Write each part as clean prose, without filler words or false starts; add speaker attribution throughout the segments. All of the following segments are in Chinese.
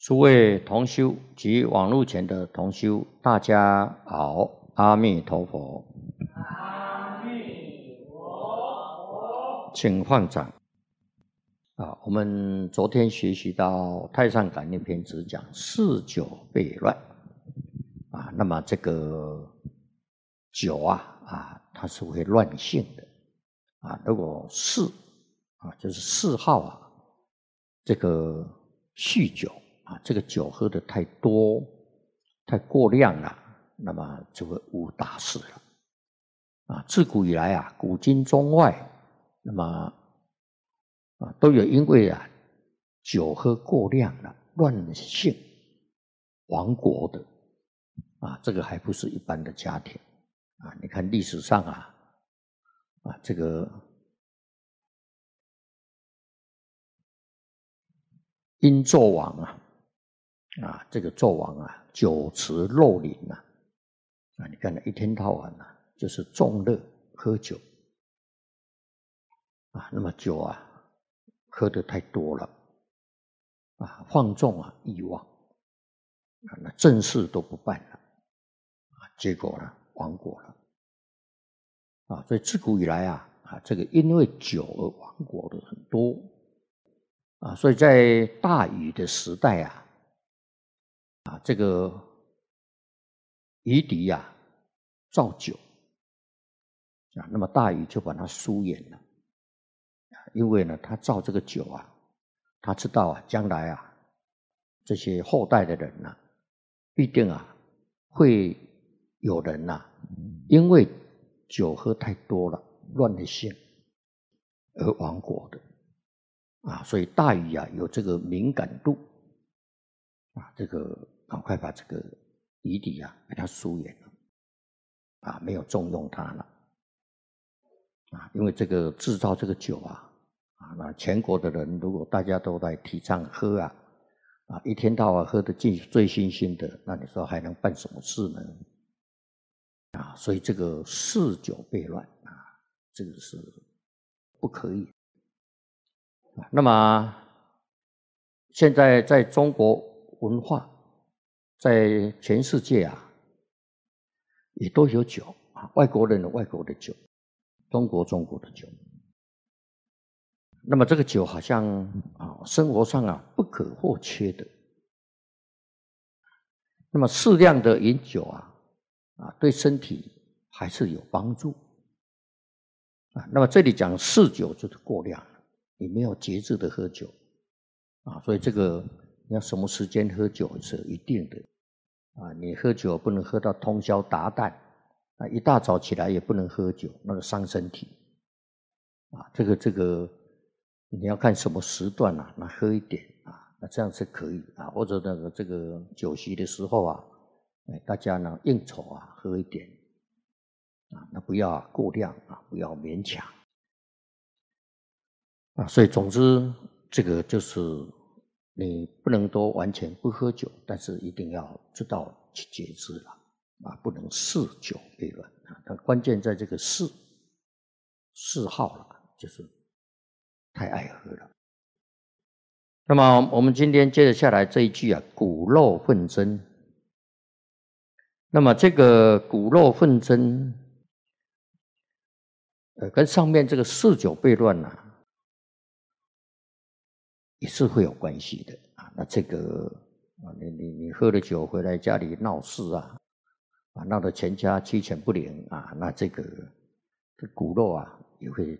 Speaker 1: 诸位同修及网络前的同修，大家好，阿弥陀佛。
Speaker 2: 阿弥陀佛。
Speaker 1: 请放掌。我们昨天学习到《太上感应篇》只讲四九悖乱那么这个酒它是会乱性的如果就是嗜好这个酗酒这个酒喝得太多太过量了，那么就会误大事了自古以来古今中外，那么都有因为酒喝过量了乱性亡国的这个还不是一般的家庭你看历史上这个殷纣王这个纣王酒池肉林你看一天到晚就是纵乐喝酒那么酒喝得太多了放纵欲望那正事都不办了结果亡国了所以自古以来这个因为酒而亡国的很多所以在大禹的时代这个禹狄造酒那么大禹就把它疏远了因为呢他造这个酒他知道将来这些后代的人必定会有人因为酒喝太多了乱了性而亡国的所以大禹有这个敏感度这个赶快把这个禹狄给他疏远了没有重用他了因为这个制造这个酒那全国的人如果大家都来提倡喝一天到晚喝得醉醺醺的，那你说还能办什么事呢所以这个嗜酒悖乱这个是不可以那么现在在中国文化在全世界也都有酒外国人有外国的酒，中国的酒，那么这个酒好像生活上不可或缺的，那么适量的饮酒对身体还是有帮助那么这里讲嗜酒就是过量了，你没有节制的喝酒所以这个你要什么时间喝酒是一定的你喝酒不能喝到通宵达旦一大早起来也不能喝酒，那个伤身体这个你要看什么时段那喝一点那这样是可以或者这个酒席的时候大家呢应酬喝一点那不要过量不要勉强所以总之这个就是你不能都完全不喝酒，但是一定要知道去节制了不能嗜酒悖乱但关键在这个嗜好了，就是太爱喝了。那么我们今天接着下来这一句骨肉纷争，那么这个骨肉纷争跟上面这个嗜酒悖乱也是会有关系的那这个你喝了酒回来家里闹事闹得全家鸡犬不宁那这个骨肉也会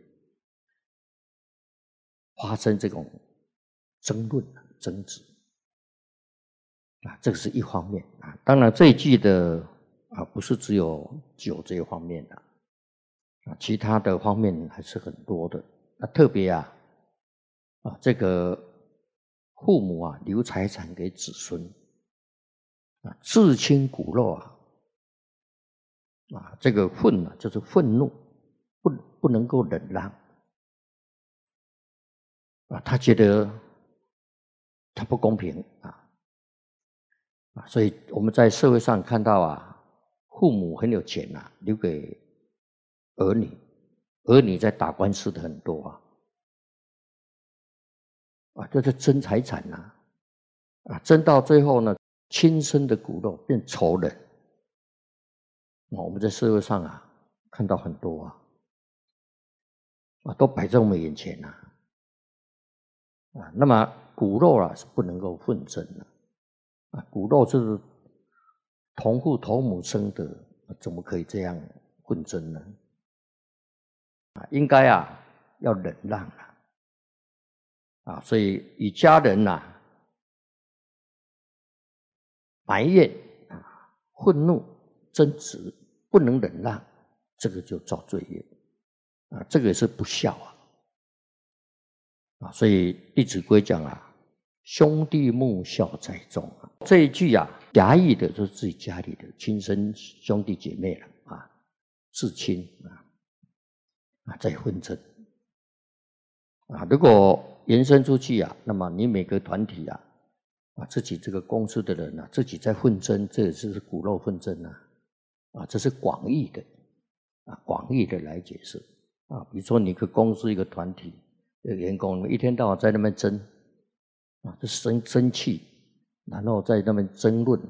Speaker 1: 发生这种争论争执这个是一方面当然这一句的不是只有酒这一方面其他的方面还是很多的特别这个父母留财产给子孙至亲骨肉这个愤就是愤怒不能够忍让他觉得他不公平所以我们在社会上看到父母很有钱留给儿女在打官司的很多这是争财产争到最后呢，亲生的骨肉变仇人。我们在社会上看到很多都摆在我们眼前那么骨肉是不能够混争的骨肉是同父同母生的，怎么可以这样混争呢？应该要忍让所以与家人埋怨愤怒争执不能忍让，这个就造罪业这个也是不孝所以《弟子规》讲兄弟睦孝在中这一句狭义的就是自己家里的亲生兄弟姐妹了至亲在混争如果延伸出去那么你每个团体自己这个公司的人自己在混争，这也是骨肉混争这是广义的广义的来解释比如说你一个公司一个团体的员工一天到晚在那边争就生气，然后在那边争论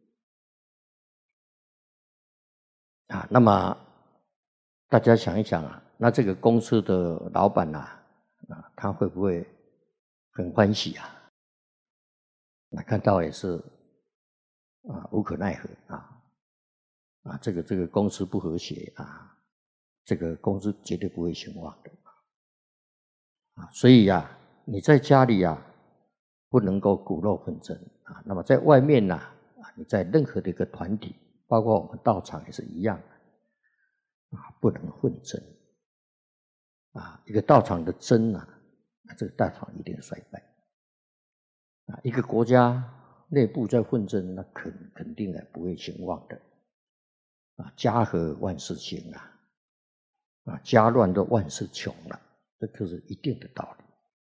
Speaker 1: 那么大家想一想那这个公司的老板他会不会很欢喜那看到也是无可奈何这个公司不和谐这个公司绝对不会兴旺的所以你在家里不能够骨肉混争那么在外面你在任何的一个团体，包括我们道场也是一样不能混争一个道场的争这个道场一定衰败一个国家内部在混争，那肯定不会兴旺的家和万事兴家乱就万事穷了，这就是一定的道理。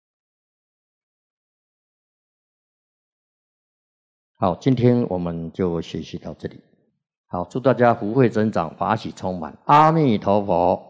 Speaker 1: 好，今天我们就学习到这里。好，祝大家福慧增长，法喜充满。阿弥陀佛。